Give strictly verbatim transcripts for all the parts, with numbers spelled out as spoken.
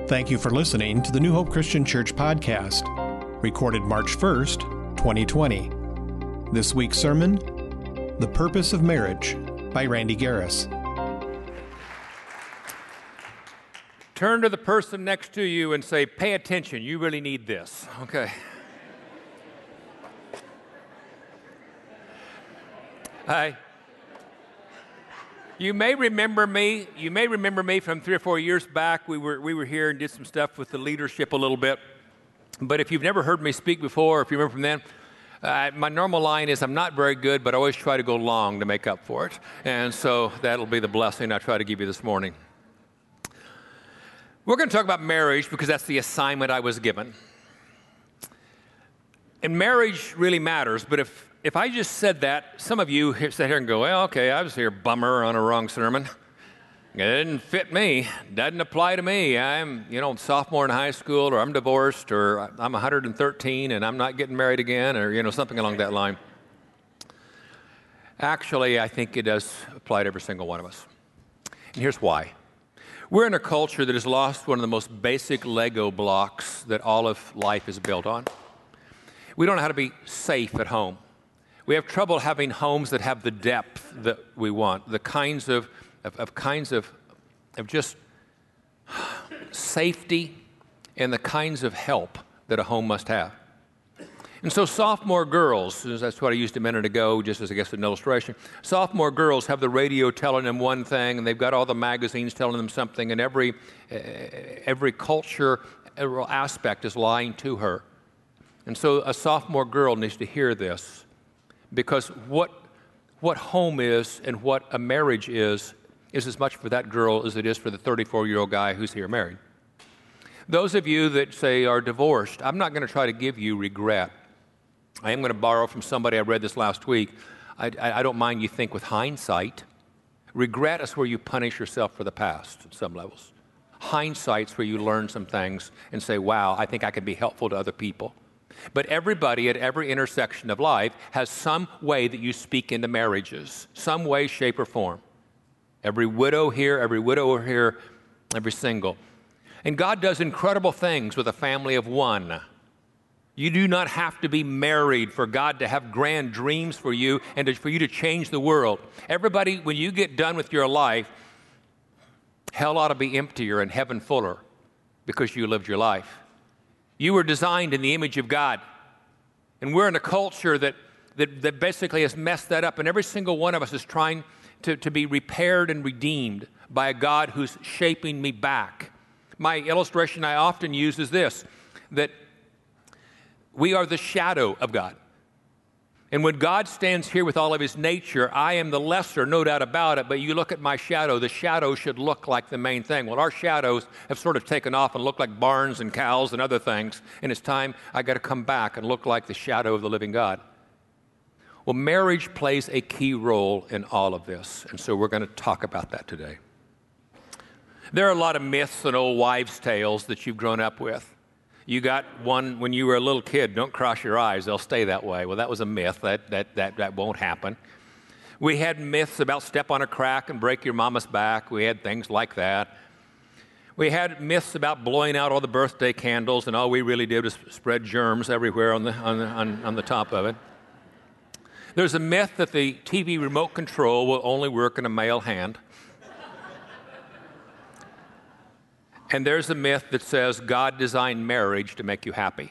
Thank you for listening to the New Hope Christian Church podcast, recorded March first, twenty twenty. This week's sermon, The Purpose of Marriage, by Randy Garris. Turn to the person next to you and say, pay attention, you really need this. Okay. Hi. You may remember me. You may remember me from three or four years back. We were we were here and did some stuff with the leadership a little bit. But if you've never heard me speak before, if you remember from then, uh, my normal line is I'm not very good, but I always try to go long to make up for it. And so that'll be the blessing I try to give you this morning. We're going to talk about marriage because that's the assignment I was given. And marriage really matters, but if If I just said that, some of you sit here and go, well, okay, I was here, bummer, on a wrong sermon. It didn't fit me. Doesn't apply to me. I'm, you know, sophomore in high school, or I'm divorced, or I'm one hundred thirteen and I'm not getting married again, or, you know, something along that line. Actually, I think it does apply to every single one of us. And here's why. We're in a culture that has lost one of the most basic Lego blocks that all of life is built on. We don't know how to be safe at home. We have trouble having homes that have the depth that we want, the kinds of, of, of kinds of, of just safety and the kinds of help that a home must have. And so sophomore girls, that's what I used a minute ago, just as I guess an illustration, sophomore girls have the radio telling them one thing, and they've got all the magazines telling them something, and every, uh, every culture aspect is lying to her. And so a sophomore girl needs to hear this. Because what what home is and what a marriage is, is as much for that girl as it is for the thirty-four-year-old guy who's here married. Those of you that say are divorced, I'm not going to try to give you regret. I am going to borrow from somebody I read this last week. I, I, I don't mind you think with hindsight. Regret is where you punish yourself for the past at some levels. Hindsight's where you learn some things and say, wow, I think I could be helpful to other people. But everybody at every intersection of life has some way that you speak into marriages, some way, shape, or form. Every widow here, every widower here, every single. And God does incredible things with a family of one. You do not have to be married for God to have grand dreams for you and to, for you to change the world. Everybody, when you get done with your life, hell ought to be emptier and heaven fuller because you lived your life. You were designed in the image of God. And we're in a culture that, that, that basically has messed that up. And every single one of us is trying to, to be repaired and redeemed by a God who's shaping me back. My illustration I often use is this, that we are the shadow of God. And when God stands here with all of his nature, I am the lesser, no doubt about it, but you look at my shadow, the shadow should look like the main thing. Well, our shadows have sort of taken off and look like barns and cows and other things, and it's time I got to come back and look like the shadow of the living God. Well, marriage plays a key role in all of this, and so we're going to talk about that today. There are a lot of myths and old wives' tales that you've grown up with. You got one when you were a little kid, don't cross your eyes, they'll stay that way. Well, that was a myth. That, that, that, that won't happen. We had myths about step on a crack and break your mama's back. We had things like that. We had myths about blowing out all the birthday candles, and all we really did was spread germs everywhere on the, on the, on, on the top of it. There's a myth that the T V remote control will only work in a male hand. And there's a myth that says God designed marriage to make you happy.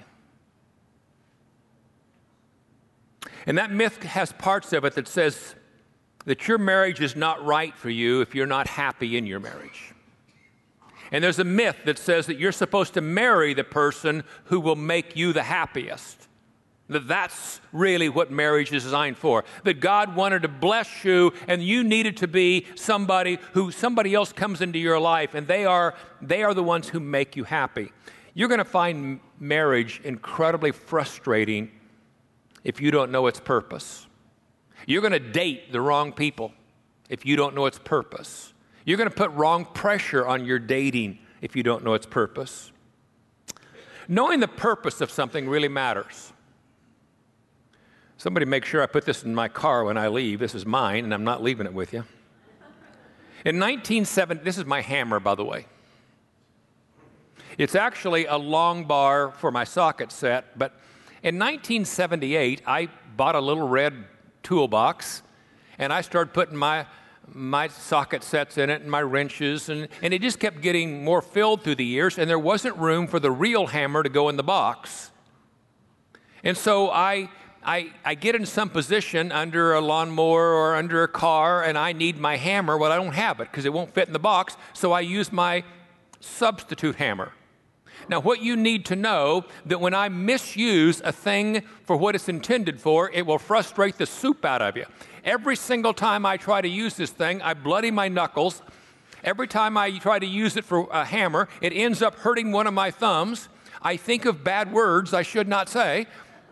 And that myth has parts of it that says that your marriage is not right for you if you're not happy in your marriage. And there's a myth that says that you're supposed to marry the person who will make you the happiest. That that's really what marriage is designed for. That God wanted to bless you, and you needed to be somebody who somebody else comes into your life, and they are they are the ones who make you happy. You're going to find marriage incredibly frustrating if you don't know its purpose. You're going to date the wrong people if you don't know its purpose. You're going to put wrong pressure on your dating if you don't know its purpose. Knowing the purpose of something really matters. Somebody make sure I put this in my car when I leave. This is mine, and I'm not leaving it with you. In nineteen seventy, this is my hammer, by the way. It's actually a long bar for my socket set, but in nineteen seventy-eight, I bought a little red toolbox, and I started putting my my socket sets in it and my wrenches, and, and it just kept getting more filled through the years, and there wasn't room for the real hammer to go in the box. And so I, I, I get in some position under a lawnmower or under a car, and I need my hammer. Well, I don't have it because it won't fit in the box, so I use my substitute hammer. Now, what you need to know, that when I misuse a thing for what it's intended for, it will frustrate the soup out of you. Every single time I try to use this thing, I bloody my knuckles. Every time I try to use it for a hammer, it ends up hurting one of my thumbs. I think of bad words I should not say,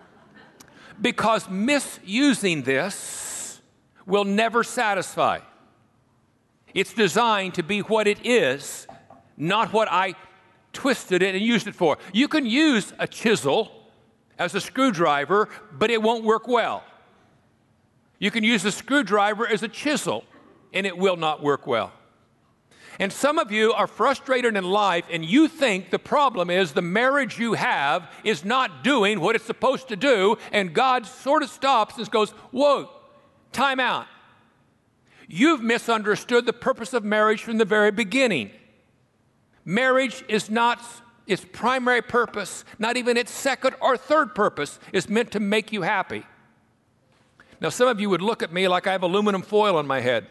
because misusing this will never satisfy. It's designed to be what it is, not what I twisted it and used it for. You can use a chisel as a screwdriver, but it won't work well. You can use a screwdriver as a chisel, and it will not work well. And some of you are frustrated in life, and you think the problem is the marriage you have is not doing what it's supposed to do, and God sort of stops and goes, whoa, time out. You've misunderstood the purpose of marriage from the very beginning. Marriage is not its primary purpose, not even its second or third purpose, is meant to make you happy. Now, some of you would look at me like I have aluminum foil on my head,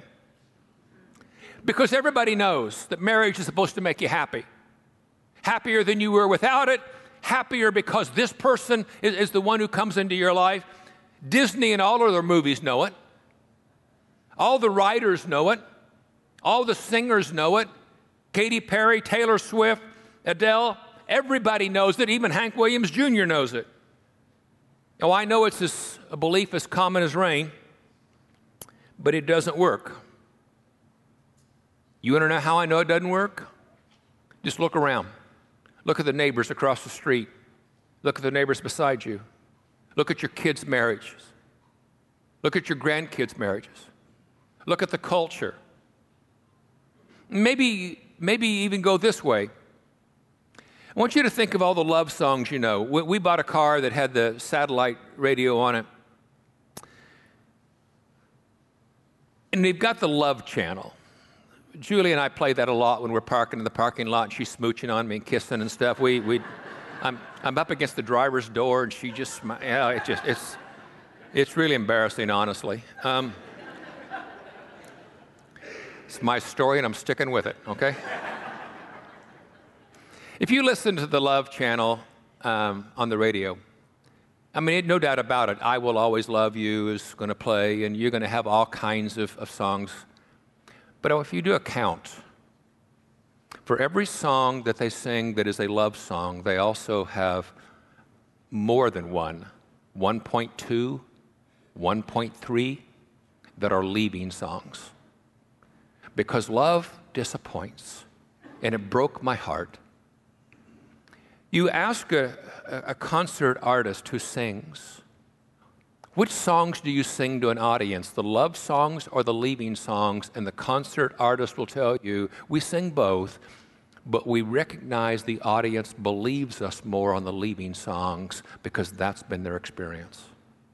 because everybody knows that marriage is supposed to make you happy. Happier than you were without it, happier because this person is, is the one who comes into your life. Disney and all of their movies know it. All the writers know it. All the singers know it. Katy Perry, Taylor Swift, Adele, everybody knows it. Even Hank Williams Junior knows it. Now, I know it's as, a belief as common as rain, but it doesn't work. You want to know how I know it doesn't work? Just look around. Look at the neighbors across the street. Look at the neighbors beside you. Look at your kids' marriages. Look at your grandkids' marriages. Look at the culture. Maybe, maybe even go this way. I want you to think of all the love songs you know. We, we bought a car that had the satellite radio on it. And they've got the Love Channel. Julie and I play that a lot when we're parking in the parking lot, and she's smooching on me and kissing and stuff. We, we, I'm, I'm up against the driver's door, and she just, yeah, it just, it's, it's really embarrassing, honestly. Um, it's my story, and I'm sticking with it, okay? If you listen to the Love Channel um, on the radio, I mean, no doubt about it, I Will Always Love You is going to play, and you're going to have all kinds of, of songs. But if you do a count, for every song that they sing that is a love song, they also have more than one, one point two, one point three, that are leaving songs. Because love disappoints, and it broke my heart. You ask a, a concert artist who sings, which songs do you sing to an audience, the love songs or the leaving songs? And the concert artist will tell you, we sing both, but we recognize the audience believes us more on the leaving songs because that's been their experience.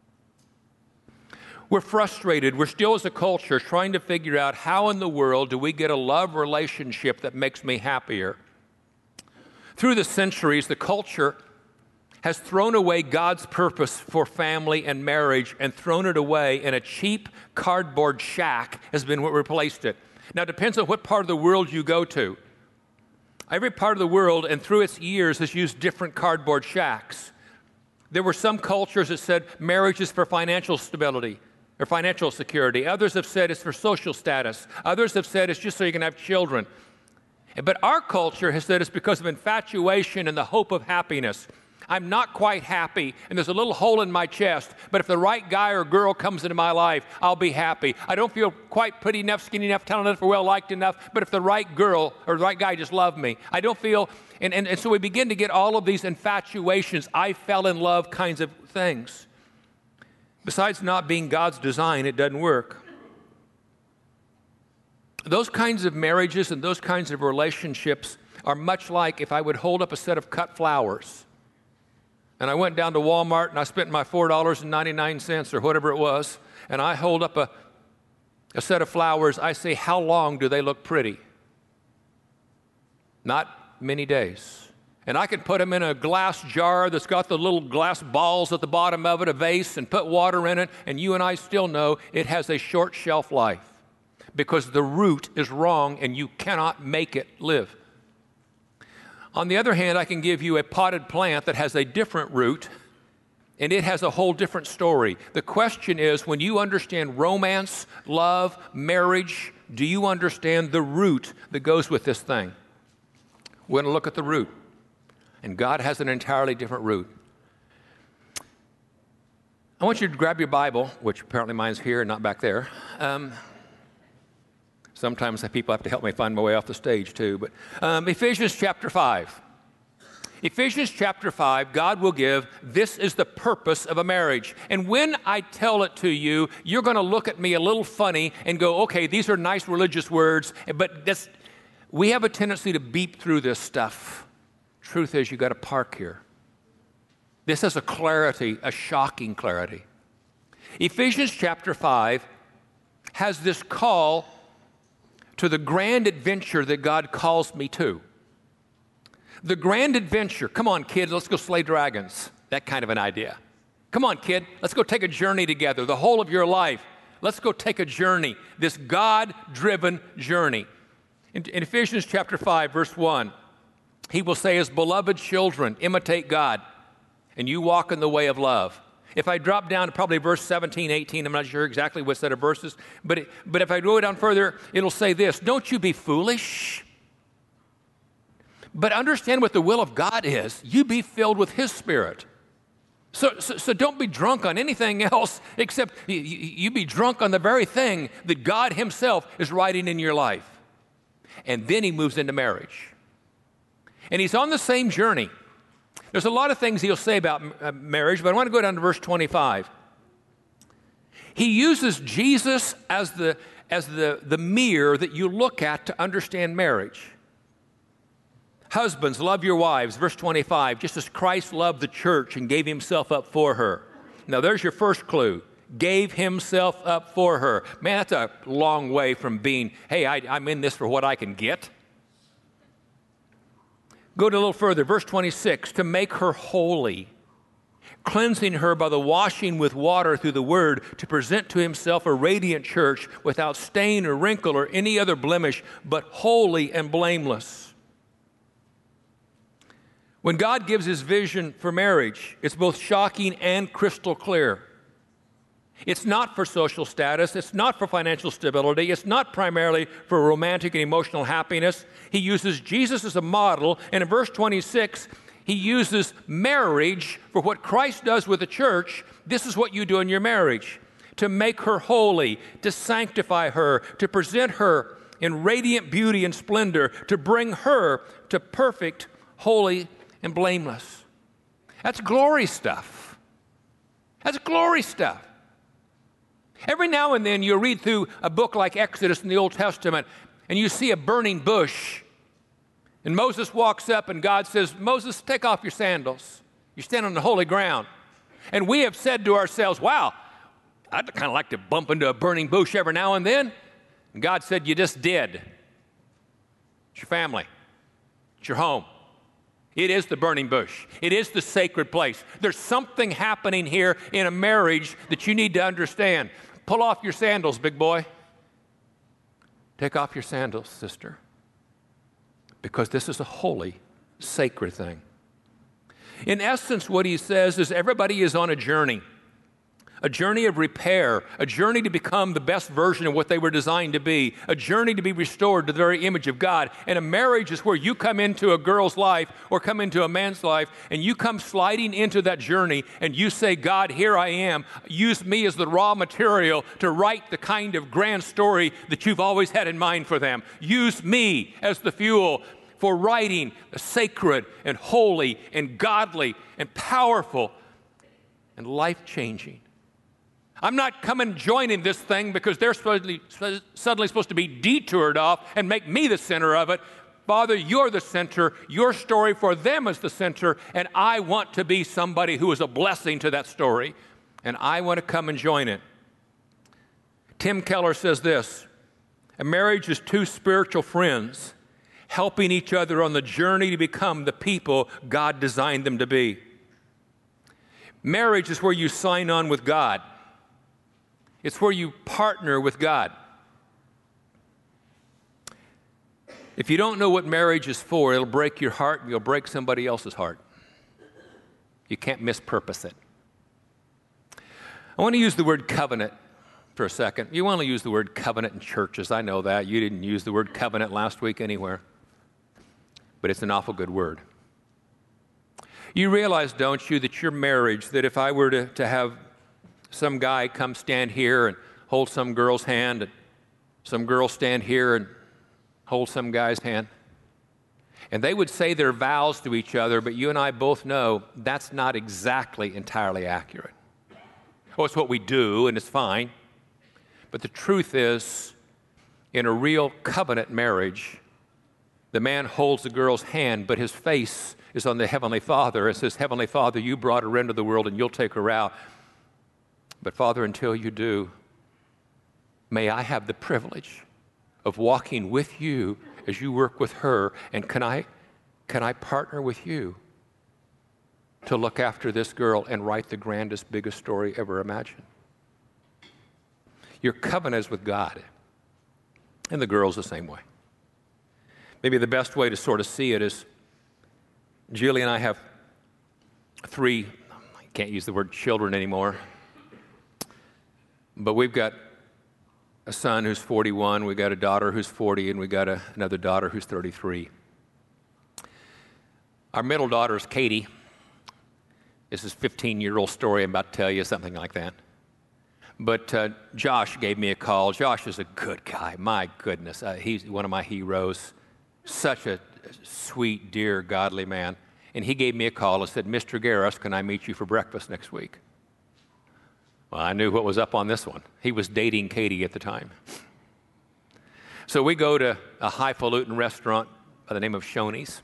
We're frustrated. We're still, as a culture, trying to figure out how in the world do we get a love relationship that makes me happier. Through the centuries, the culture has thrown away God's purpose for family and marriage and thrown it away, and a cheap cardboard shack has been what replaced it. Now, it depends on what part of the world you go to. Every part of the world, and through its years, has used different cardboard shacks. There were some cultures that said marriage is for financial stability or financial security. Others have said it's for social status. Others have said it's just so you can have children. But our culture has said it's because of infatuation and the hope of happiness. I'm not quite happy, and there's a little hole in my chest, but if the right guy or girl comes into my life, I'll be happy. I don't feel quite pretty enough, skinny enough, talented enough, or well-liked enough, but if the right girl or the right guy just loved me, I don't feel, and, and, and so we begin to get all of these infatuations, I fell in love kinds of things. Besides not being God's design, it doesn't work. Those kinds of marriages and those kinds of relationships are much like if I would hold up a set of cut flowers. And I went down to Walmart and I spent my four dollars and ninety-nine cents or whatever it was, and I hold up a, a set of flowers. I say, how long do they look pretty? Not many days. And I can put them in a glass jar that's got the little glass balls at the bottom of it, a vase, and put water in it, and you and I still know it has a short shelf life because the root is wrong and you cannot make it live. On the other hand, I can give you a potted plant that has a different root, and it has a whole different story. The question is, when you understand romance, love, marriage, do you understand the root that goes with this thing? We're going to look at the root. And God has an entirely different root. I want you to grab your Bible, which apparently mine's here and not back there. Um, sometimes people have to help me find my way off the stage too. But um, Ephesians chapter five. Ephesians chapter five, God will give, this is the purpose of a marriage. And when I tell it to you, you're going to look at me a little funny and go, okay, these are nice religious words, but this, we have a tendency to beep through this stuff. Truth is, you got to park here. This has a clarity, a shocking clarity. Ephesians chapter five has this call to the grand adventure that God calls me to. The grand adventure. Come on, kid, let's go slay dragons. That kind of an idea. Come on, kid, let's go take a journey together, the whole of your life. Let's go take a journey, this God-driven journey. In, in Ephesians chapter five, verse one, he will say, as beloved children, imitate God, and you walk in the way of love. If I drop down to probably verse seventeen, eighteen, I'm not sure exactly what set of verses, but, it, but if I go down further, it'll say this, don't you be foolish, but understand what the will of God is. You be filled with His Spirit. So, so, so don't be drunk on anything else except you, you be drunk on the very thing that God Himself is writing in your life. And then He moves into marriage. And He's on the same journey. There's a lot of things He'll say about marriage, but I want to go down to verse twenty-five. He uses Jesus as the, as the, the mirror that you look at to understand marriage. Husbands, love your wives, verse twenty-five, just as Christ loved the church and gave Himself up for her. Now there's your first clue. Gave Himself up for her. Man, that's a long way from being, hey, I, I'm in this for what I can get. Go to a little further, verse twenty-six, to make her holy, cleansing her by the washing with water through the word, to present to Himself a radiant church without stain or wrinkle or any other blemish, but holy and blameless. When God gives His vision for marriage, it's both shocking and crystal clear. It's not for social status. It's not for financial stability. It's not primarily for romantic and emotional happiness. He uses Jesus as a model, and in verse twenty-six, He uses marriage for what Christ does with the church. This is what you do in your marriage, to make her holy, to sanctify her, to present her in radiant beauty and splendor, to bring her to perfect, holy, and blameless. That's glory stuff. That's glory stuff. Every now and then you read through a book like Exodus in the Old Testament and you see a burning bush. And Moses walks up and God says, Moses, take off your sandals. You're standing on the holy ground. And we have said to ourselves, wow, I'd kind of like to bump into a burning bush every now and then. And God said, you just did. It's your family. It's your home. It is the burning bush. It is the sacred place. There's something happening here in a marriage that you need to understand. Pull off your sandals, big boy. Take off your sandals, sister. Because this is a holy, sacred thing. In essence, what he says is everybody is on a journey. A journey of repair, a journey to become the best version of what they were designed to be, a journey to be restored to the very image of God. And a marriage is where you come into a girl's life or come into a man's life and you come sliding into that journey and you say, God, here I am. Use me as the raw material to write the kind of grand story that you've always had in mind for them. Use me as the fuel for writing a sacred and holy and godly and powerful and life-changing. I'm not coming joining this thing because they're suddenly, suddenly supposed to be detoured off and make me the center of it. Father, you're the center. Your story for them is the center, and I want to be somebody who is a blessing to that story, and I want to come and join it. Tim Keller says this, a marriage is two spiritual friends helping each other on the journey to become the people God designed them to be. Marriage is where you sign on with God. It's where you partner with God. If you don't know what marriage is for, it'll break your heart and you'll break somebody else's heart. You can't mispurpose it. I want to use the word covenant for a second. You want to use the word covenant in churches. I know that. You didn't use the word covenant last week anywhere. But it's an awful good word. You realize, don't you, that your marriage, that if I were to, to have some guy come stand here and hold some girl's hand, and some girl stand here and hold some guy's hand, and they would say their vows to each other, but you and I both know that's not exactly entirely accurate. Oh, it's what we do, and it's fine. But the truth is, in a real covenant marriage, the man holds the girl's hand, but his face is on the Heavenly Father. It says, Heavenly Father, you brought her into the world, and you'll take her out. But Father, until you do, may I have the privilege of walking with you as you work with her, and can I, can I partner with you to look after this girl and write the grandest, biggest story ever imagined? Your covenant is with God, and the girl's the same way. Maybe the best way to sort of see it is, Julie and I have three, I can't use the word children anymore, but we've got a son who's forty-one, we got a daughter who's forty, and we got a, another daughter who's thirty-three. Our middle daughter is Katie. This is a fifteen-year-old story I'm about to tell you, something like that. But uh, Josh gave me a call. Josh is a good guy. My goodness, uh, he's one of my heroes. Such a sweet, dear, godly man. And he gave me a call and said, Mister Garris, can I meet you for breakfast next week? Well, I knew what was up on this one. He was dating Katie at the time. So we go to a highfalutin restaurant by the name of Shoney's.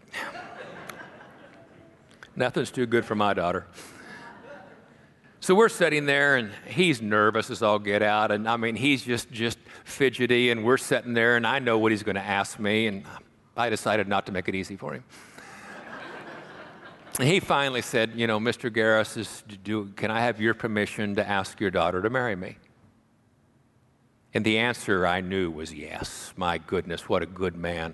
Nothing's too good for my daughter. So we're sitting there, and he's nervous as all get out, and I mean, he's just, just fidgety, and we're sitting there, and I know what he's going to ask me, and I decided not to make it easy for him. And he finally said, you know, Mister Garris, is, do, can I have your permission to ask your daughter to marry me? And the answer I knew was yes. My goodness, what a good man.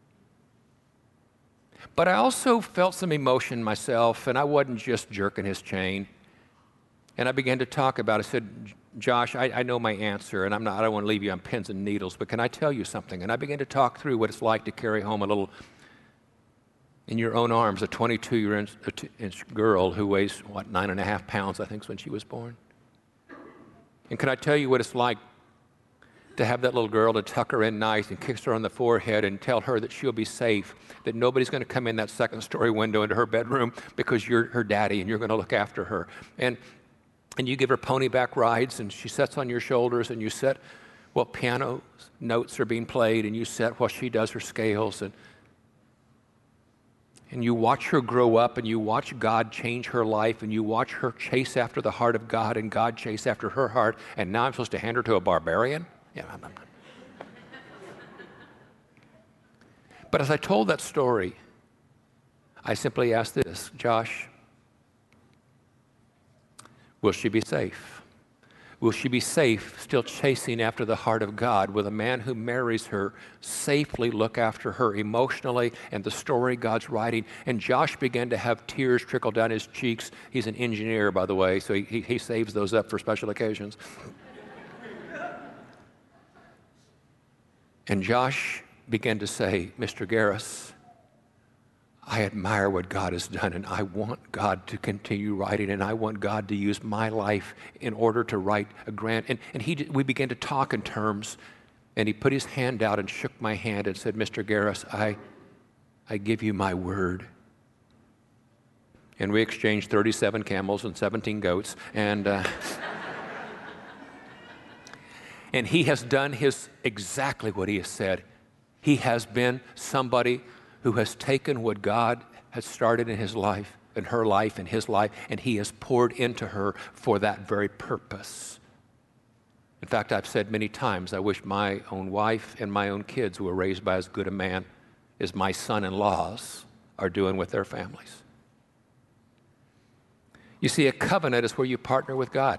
But I also felt some emotion myself, and I wasn't just jerking his chain. And I began to talk about it. I said, Josh, I, I know my answer, and I'm not, I don't want to leave you on pins and needles, but can I tell you something? And I began to talk through what it's like to carry home a little, in your own arms, a twenty-two-inch girl who weighs, what, nine and a half pounds, I think, when she was born. And can I tell you what it's like to have that little girl, to tuck her in nice and kiss her on the forehead and tell her that she'll be safe, that nobody's going to come in that second-story window into her bedroom because you're her daddy and you're going to look after her. And And you give her ponyback rides, and she sits on your shoulders, and you sit while piano notes are being played, and you sit while she does her scales, and and you watch her grow up, and you watch God change her life, and you watch her chase after the heart of God, and God chase after her heart, and now I'm supposed to hand her to a barbarian? Yeah, I'm not. But as I told that story, I simply asked this, Josh, will she be safe? Will she be safe still chasing after the heart of God? Will the man who marries her safely look after her emotionally and the story God's writing? And Josh began to have tears trickle down his cheeks. He's an engineer, by the way, so he, he, he saves those up for special occasions. And Josh began to say, Mister Garris, I admire what God has done, and I want God to continue writing, and I want God to use my life in order to write a grand. And, and he, we began to talk in terms, and he put his hand out and shook my hand and said, Mister Garris, I, I give you my word. And we exchanged thirty-seven camels and seventeen goats, and uh, and he has done his exactly what he has said. He has been somebody who has taken what God has started in his life, in her life, in his life, and he has poured into her for that very purpose. In fact, I've said many times, I wish my own wife and my own kids were raised by as good a man as my son-in-laws are doing with their families. You see, a covenant is where you partner with God.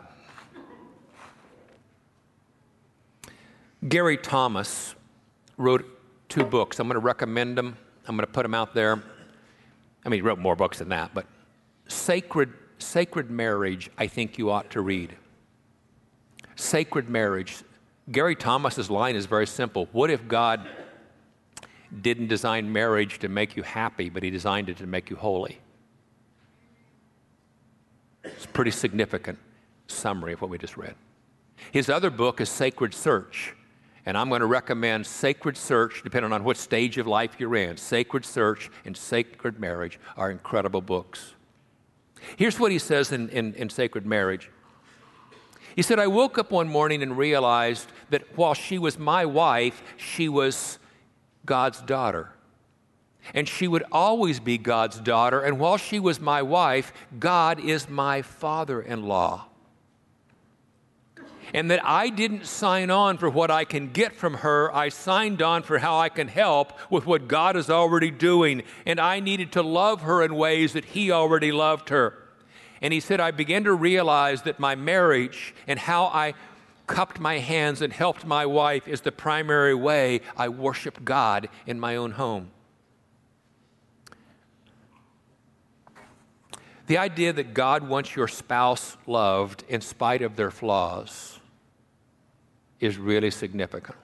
Gary Thomas wrote two books. I'm going to recommend them. I'm going to put them out there. I mean, he wrote more books than that, but Sacred, Sacred Marriage, I think you ought to read. Sacred Marriage. Gary Thomas's line is very simple. What if God didn't design marriage to make you happy, but he designed it to make you holy? It's a pretty significant summary of what we just read. His other book is Sacred Search. And I'm going to recommend Sacred Search, depending on what stage of life you're in. Sacred Search and Sacred Marriage are incredible books. Here's what he says in, in, in Sacred Marriage. He said, I woke up one morning and realized that while she was my wife, she was God's daughter. And she would always be God's daughter. And while she was my wife, God is my father-in-law. And that I didn't sign on for what I can get from her. I signed on for how I can help with what God is already doing. And I needed to love her in ways that he already loved her. And he said, I began to realize that my marriage and how I cupped my hands and helped my wife is the primary way I worship God in my own home. The idea that God wants your spouse loved in spite of their flaws is really significant.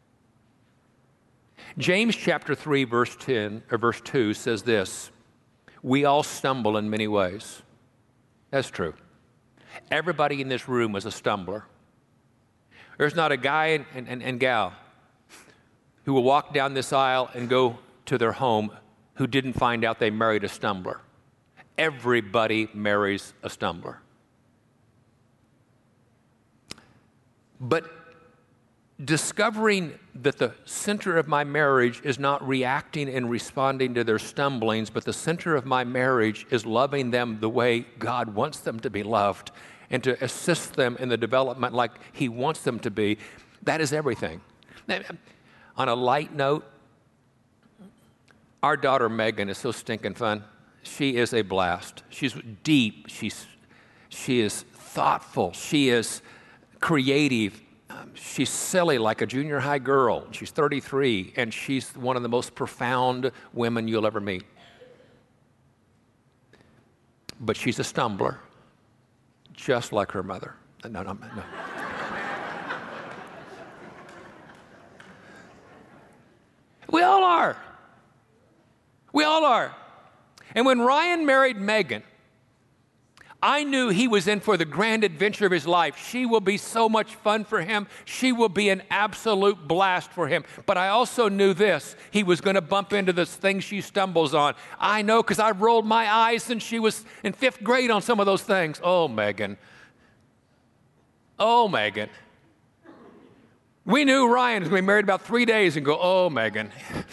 James chapter three, verse ten, or verse two says this, we all stumble in many ways. That's true. Everybody in this room is a stumbler. There's not a guy and, and, and gal who will walk down this aisle and go to their home who didn't find out they married a stumbler. Everybody marries a stumbler. But discovering that the center of my marriage is not reacting and responding to their stumblings, but the center of my marriage is loving them the way God wants them to be loved and to assist them in the development like he wants them to be, that is everything. Now, on a light note, our daughter Megan is so stinking fun. She is a blast. She's deep. She's, she is thoughtful. She is creative. Um, she's silly like a junior high girl. She's thirty-three, and she's one of the most profound women you'll ever meet. But she's a stumbler, just like her mother. No, no, no. We all are. We all are. And when Ryan married Megan, I knew he was in for the grand adventure of his life. She will be so much fun for him. She will be an absolute blast for him. But I also knew this. He was going to bump into this thing she stumbles on. I know because I've rolled my eyes since she was in fifth grade on some of those things. Oh, Megan. Oh, Megan. We knew Ryan was going to be married about three days and go, oh, Megan.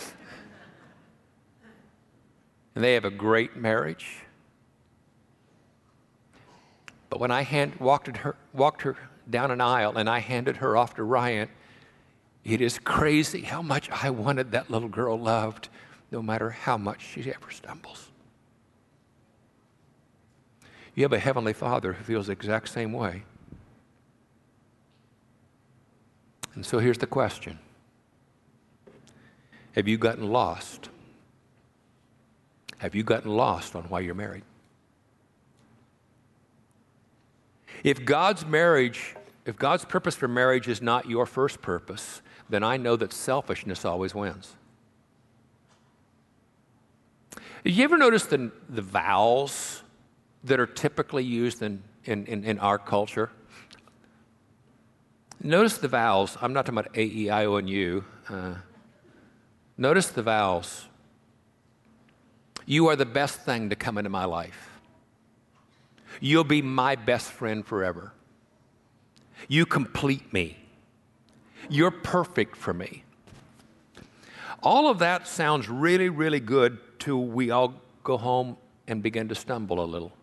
And they have a great marriage. But when I hand, walked, her, walked her down an aisle and I handed her off to Ryan, it is crazy how much I wanted that little girl loved, no matter how much she ever stumbles. You have a Heavenly Father who feels the exact same way. And so here's the question. Have you gotten lost? Have you gotten lost on why you're married? If God's marriage, if God's purpose for marriage is not your first purpose, then I know that selfishness always wins. You ever notice the, the vows that are typically used in, in, in, in our culture? Notice the vows. I'm not talking about A, E, I, O, and U. Uh, notice the vows. You are the best thing to come into my life. You'll be my best friend forever. You complete me. You're perfect for me. All of that sounds really, really good till we all go home and begin to stumble a little.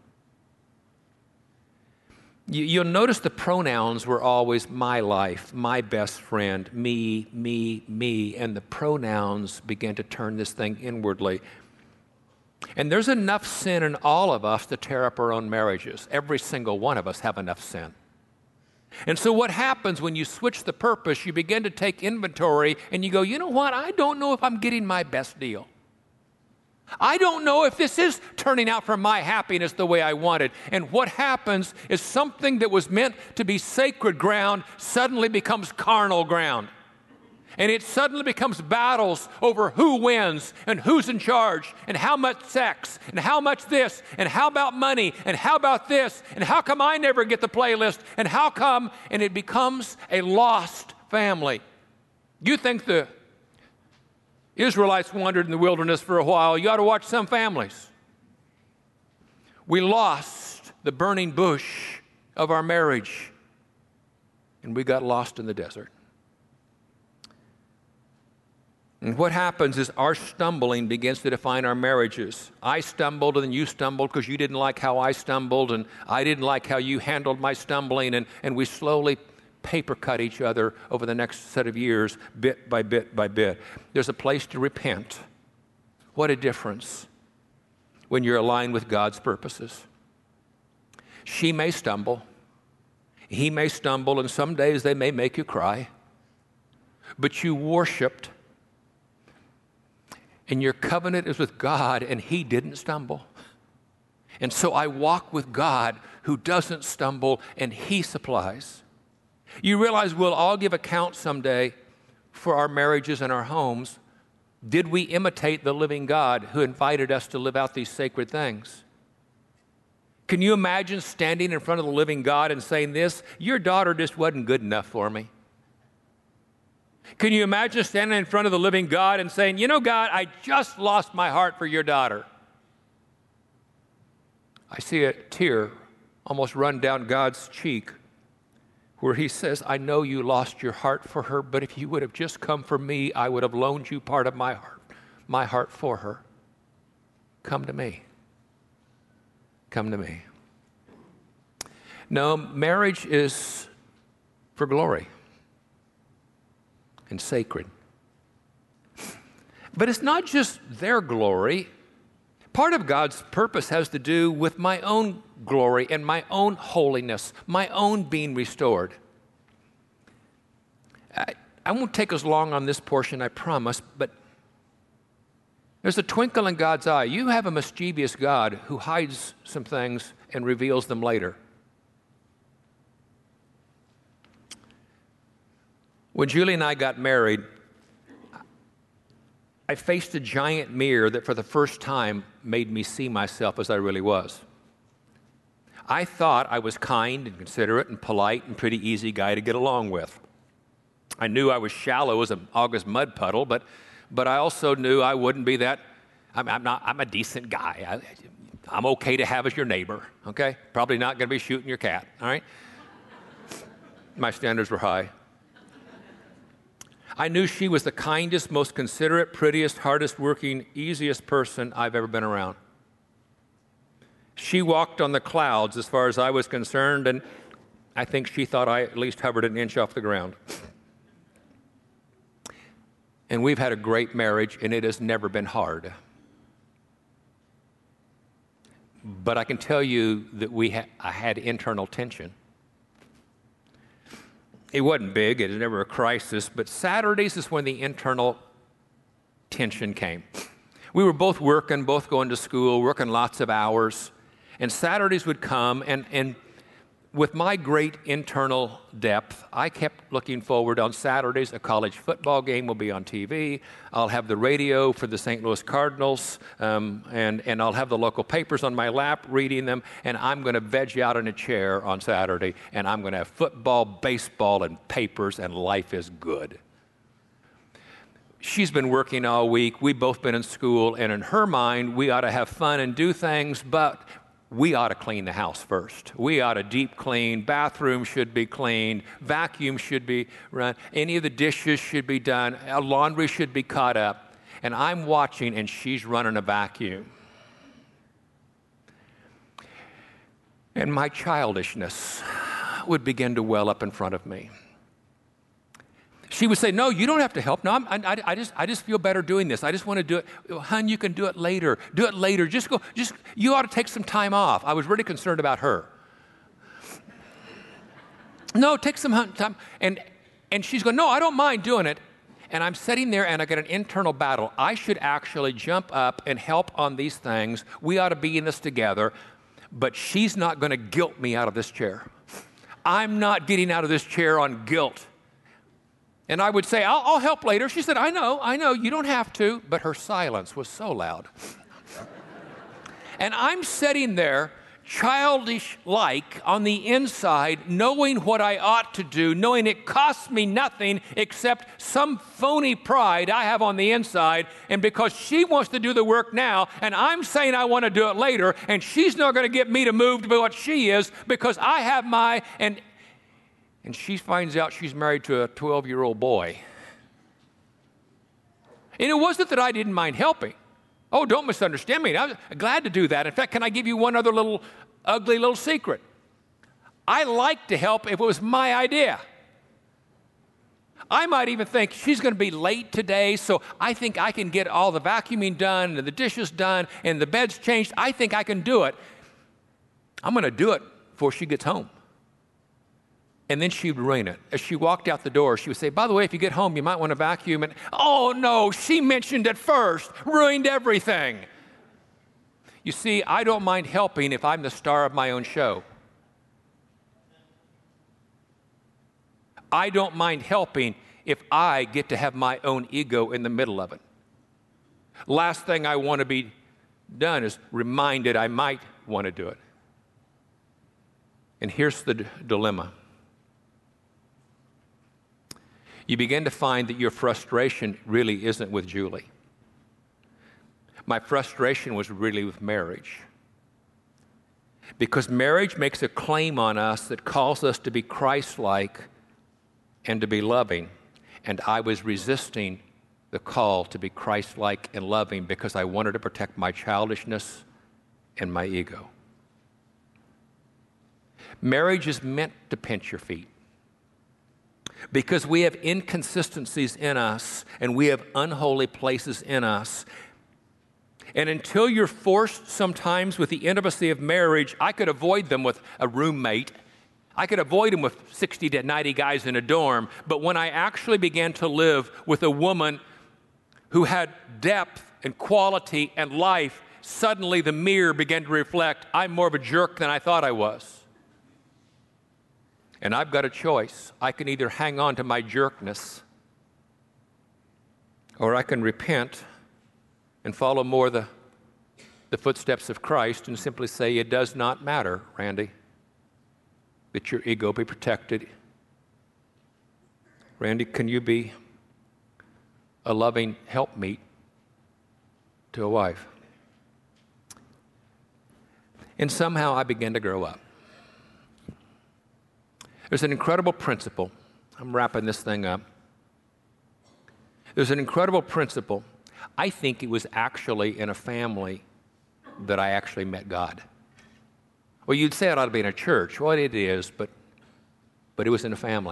You, you'll notice the pronouns were always my life, my best friend, me, me, me, and the pronouns began to turn this thing inwardly. And there's enough sin in all of us to tear up our own marriages. Every single one of us have enough sin. And so what happens when you switch the purpose, you begin to take inventory and you go, you know what, I don't know if I'm getting my best deal. I don't know if this is turning out for my happiness the way I wanted. And what happens is something that was meant to be sacred ground suddenly becomes carnal ground. And it suddenly becomes battles over who wins and who's in charge and how much sex and how much this and how about money and how about this and how come I never get the playlist and how come, and it becomes a lost family. You think the Israelites wandered in the wilderness for a while. You ought to watch some families. We lost the burning bush of our marriage, and we got lost in the desert. And what happens is our stumbling begins to define our marriages. I stumbled and then you stumbled because you didn't like how I stumbled, and I didn't like how you handled my stumbling, and, and we slowly paper cut each other over the next set of years, bit by bit by bit. There's a place to repent. What a difference when you're aligned with God's purposes. She may stumble. He may stumble, and some days they may make you cry. But you worshiped, and your covenant is with God, and He didn't stumble. And so I walk with God who doesn't stumble, and He supplies. You realize we'll all give account someday for our marriages and our homes. Did we imitate the living God who invited us to live out these sacred things? Can you imagine standing in front of the living God and saying this? Your daughter just wasn't good enough for me. Can you imagine standing in front of the living God and saying, you know, God, I just lost my heart for your daughter? I see a tear almost run down God's cheek where He says, I know you lost your heart for her, but if you would have just come for me, I would have loaned you part of my heart, my heart for her. Come to me. Come to me. No, marriage is for glory and sacred. But it's not just their glory. Part of God's purpose has to do with my own glory and my own holiness, my own being restored. I, I won't take us long on this portion, I promise, but there's a twinkle in God's eye. You have a mischievous God who hides some things and reveals them later. When Julie and I got married, I faced a giant mirror that for the first time made me see myself as I really was. I thought I was kind and considerate and polite and pretty easy guy to get along with. I knew I was shallow as an August mud puddle, but but I also knew I wouldn't be that. I'm, I'm not. I'm a decent guy. I, I'm okay to have as your neighbor. Okay, probably not going to be shooting your cat. All right. My standards were high. I knew she was the kindest, most considerate, prettiest, hardest working, easiest person I've ever been around. She walked on the clouds as far as I was concerned, and I think she thought I at least hovered an inch off the ground. And we've had a great marriage, and it has never been hard. But I can tell you that we ha- I had internal tension. It wasn't big, it was never a crisis, but Saturdays is when the internal tension came. We were both working, both going to school, working lots of hours, and Saturdays would come, and, and with my great internal depth, I kept looking forward on Saturdays. A college football game will be on T V. I'll have the radio for the Saint Louis Cardinals, um, and, and I'll have the local papers on my lap reading them, and I'm going to veg out in a chair on Saturday, and I'm going to have football, baseball, and papers, and life is good. She's been working all week. We've both been in school, and in her mind, we ought to have fun and do things, but we ought to clean the house first. We ought to deep clean. Bathroom should be cleaned. Vacuum should be run. Any of the dishes should be done. Laundry should be caught up. and I'm watching, and she's running a vacuum. And my childishness would begin to well up in front of me. She would say, no, you don't have to help. No, I'm, I, I, just, I just feel better doing this. I just want to do it. Hun, you can do it later. Do it later. Just go, just, you ought to take some time off. I was really concerned about her. No, take some time. And, and she's going, no, I don't mind doing it. And I'm sitting there and I get an internal battle. I should actually jump up and help on these things. We ought to be in this together. But she's not going to guilt me out of this chair. I'm not getting out of this chair on guilt. And I would say, I'll, I'll help later. She said, I know, I know, you don't have to. But her silence was so loud. And I'm sitting there, childish-like on the inside, knowing what I ought to do, knowing it costs me nothing except some phony pride I have on the inside. And because she wants to do the work now, and I'm saying I want to do it later, and she's not going to get me to move to be what she is because I have my... and. And she finds out she's married to a twelve-year-old boy. And it wasn't that I didn't mind helping. Oh, don't misunderstand me. I was glad to do that. In fact, can I give you one other little ugly little secret? I like to help if it was my idea. I might even think she's going to be late today, so I think I can get all the vacuuming done and the dishes done and the beds changed. I think I can do it. I'm going to do it before she gets home. And then she'd ruin it. As she walked out the door, she would say, by the way, if you get home, you might want to vacuum. And, oh, no, she mentioned it first, ruined everything. You see, I don't mind helping if I'm the star of my own show. I don't mind helping if I get to have my own ego in the middle of it. Last thing I want to be done is reminded I might want to do it. And here's the d- dilemma. You begin to find that your frustration really isn't with Julie. My frustration was really with marriage. Because marriage makes a claim on us that calls us to be Christ-like and to be loving. And I was resisting the call to be Christ-like and loving because I wanted to protect my childishness and my ego. Marriage is meant to pinch your feet. Because we have inconsistencies in us and we have unholy places in us. And until you're forced sometimes with the intimacy of marriage, I could avoid them with a roommate. I could avoid them with sixty to ninety guys in a dorm. But when I actually began to live with a woman who had depth and quality and life, suddenly the mirror began to reflect, I'm more of a jerk than I thought I was. And I've got a choice. I can either hang on to my jerkness, or I can repent and follow more the, the footsteps of Christ and simply say, it does not matter, Randy, that your ego be protected. Randy, can you be a loving helpmeet to a wife? And somehow I began to grow up. There's an incredible principle. I'm wrapping this thing up. There's an incredible principle. I think it was actually in a family that I actually met God. Well, you'd say it ought to be in a church. Well, it is, but, but it was in a family.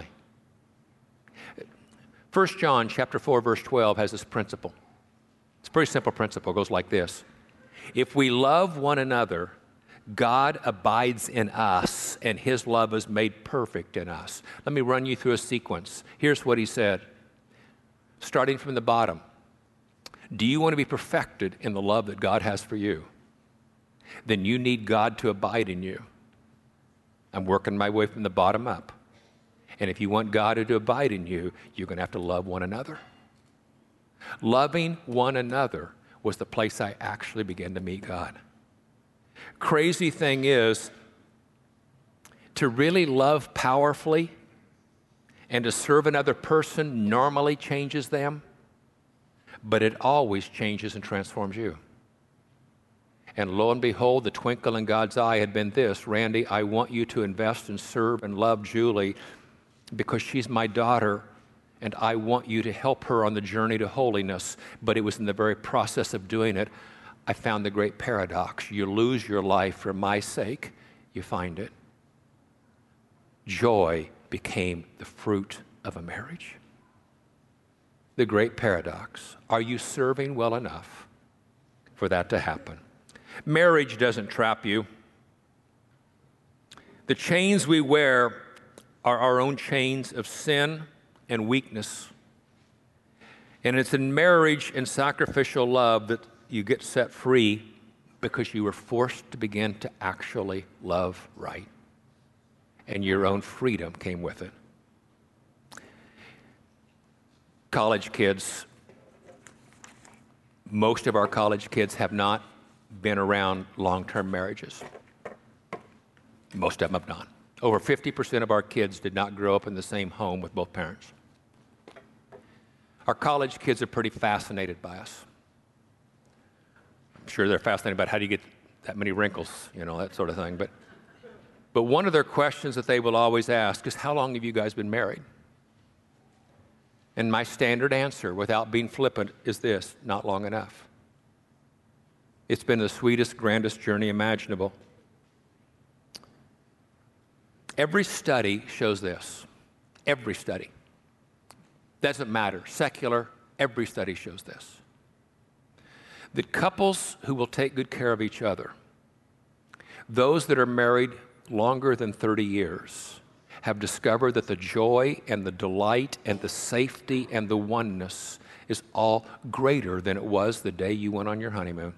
First John chapter four, verse twelve has this principle. It's a pretty simple principle. It goes like this. If we love one another, God abides in us, and his love is made perfect in us. Let me run you through a sequence. Here's what he said, starting from the bottom. Do you want to be perfected in the love that God has for you? Then you need God to abide in you. I'm working my way from the bottom up. And if you want God to abide in you, you're going to have to love one another. Loving one another was the place I actually began to meet God. Crazy thing is, to really love powerfully and to serve another person normally changes them, but it always changes and transforms you. And lo and behold, the twinkle in God's eye had been this, Randy, I want you to invest and serve and love Julie because she's my daughter and I want you to help her on the journey to holiness. But it was in the very process of doing it, I found the great paradox. You lose your life for my sake, you find it. Joy became the fruit of a marriage. The great paradox. Are you serving well enough for that to happen? Marriage doesn't trap you. The chains we wear are our own chains of sin and weakness. And it's in marriage and sacrificial love that you get set free because you were forced to begin to actually love right. And your own freedom came with it. College kids, most of our college kids have not been around long-term marriages. Most of them have not. Over fifty percent of our kids did not grow up in the same home with both parents. Our college kids are pretty fascinated by us. I'm sure they're fascinated about how do you get that many wrinkles, you know, that sort of thing. But, but one of their questions that they will always ask is, how long have you guys been married? And my standard answer, without being flippant, is this: not long enough. It's been the sweetest, grandest journey imaginable. Every study shows this. Every study. Doesn't matter. Secular, every study shows this. That couples who will take good care of each other, those that are married longer than thirty years, have discovered that the joy and the delight and the safety and the oneness is all greater than it was the day you went on your honeymoon.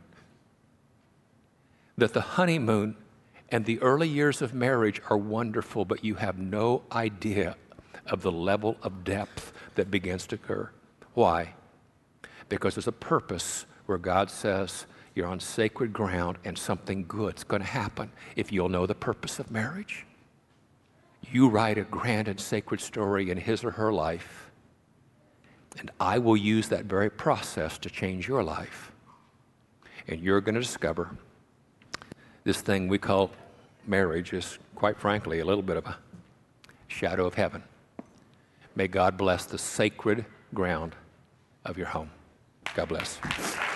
That the honeymoon and the early years of marriage are wonderful, but you have no idea of the level of depth that begins to occur. Why? Because there's a purpose where God says you're on sacred ground and something good's going to happen if you'll know the purpose of marriage. You write a grand and sacred story in his or her life, and I will use that very process to change your life. And you're going to discover this thing we call marriage is, quite frankly, a little bit of a shadow of heaven. May God bless the sacred ground of your home. God bless.